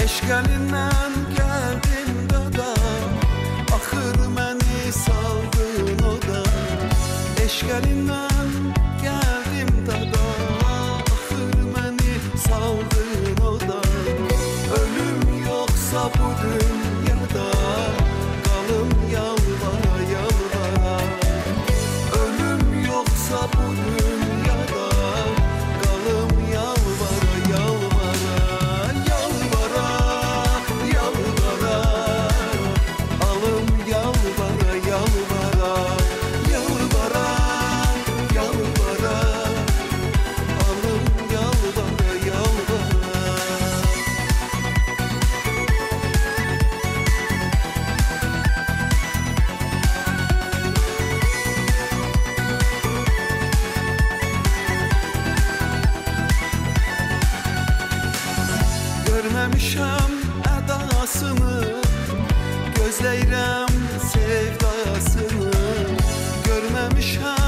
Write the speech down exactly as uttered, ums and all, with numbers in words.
Eşq əlindən gəldim dada, axır məni saldın oda. Eşq əlindən gəldim dada, axır məni saldın oda. Ölüm yoxsa bu dünyada, qalım yalvara yalvara. Ölüm yoxsa bu dünyada, qalım yalvara yalvara. Yalvara yalvara, alım yalvara yalvara. Yalvara yalvara, alım yalvara yalvara. Görməmişəm ədasını, gözləyirəm sevdasını. Görməmişəm